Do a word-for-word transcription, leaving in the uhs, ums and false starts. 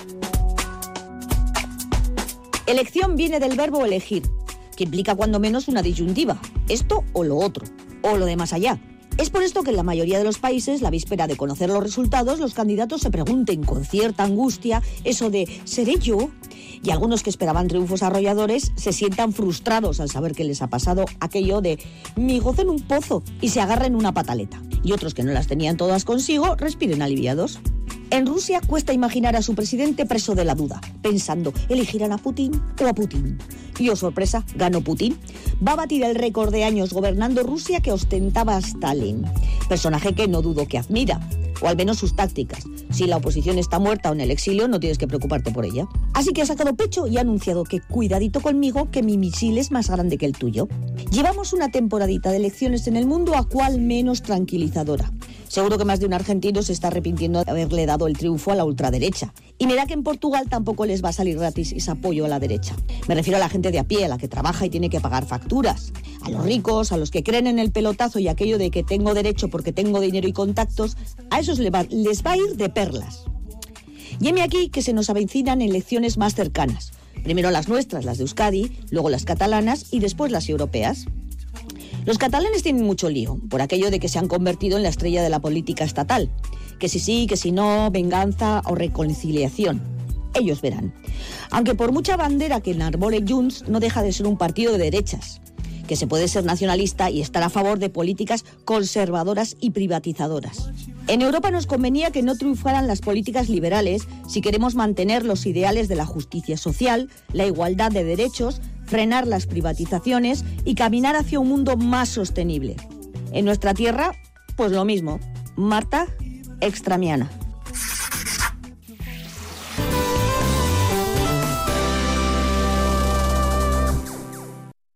Elección viene del verbo elegir, que implica cuando menos una disyuntiva, esto o lo otro, o lo de más allá. Es por esto que en la mayoría de los países, la víspera de conocer los resultados, los candidatos se pregunten con cierta angustia eso de ¿seré yo? Y algunos que esperaban triunfos arrolladores se sientan frustrados al saber que les ha pasado aquello de mi gozo en un pozo y se agarren una pataleta. Y otros que no las tenían todas consigo respiren aliviados. En Rusia cuesta imaginar a su presidente preso de la duda, pensando, ¿elegirán a Putin o a Putin? Y oh sorpresa, ganó Putin. Va a batir el récord de años gobernando Rusia que ostentaba Stalin, personaje que no dudo que admira, o al menos sus tácticas. Si la oposición está muerta o en el exilio, no tienes que preocuparte por ella. Así que ha sacado pecho y ha anunciado que cuidadito conmigo, que mi misil es más grande que el tuyo. Llevamos una temporadita de elecciones en el mundo a cual menos tranquilizadora. Seguro que más de un argentino se está arrepintiendo de haberle dado el triunfo a la ultraderecha. Y mira que en Portugal tampoco les va a salir gratis ese apoyo a la derecha. Me refiero a la gente de a pie, a la que trabaja y tiene que pagar facturas. A los ricos, a los que creen en el pelotazo y aquello de que tengo derecho porque tengo dinero y contactos, a esos les va, les va a ir de perlas. Y heme aquí que se nos avecinan elecciones más cercanas. Primero las nuestras, las de Euskadi, luego las catalanas y después las europeas. Los catalanes tienen mucho lío por aquello de que se han convertido en la estrella de la política estatal. Que si sí, que si no, venganza o reconciliación. Ellos verán. Aunque por mucha bandera que enarbole Junts, no deja de ser un partido de derechas. Que se puede ser nacionalista y estar a favor de políticas conservadoras y privatizadoras. En Europa nos convenía que no triunfaran las políticas liberales si queremos mantener los ideales de la justicia social, la igualdad de derechos, frenar las privatizaciones y caminar hacia un mundo más sostenible. En nuestra tierra, pues lo mismo. Marta Extramiana.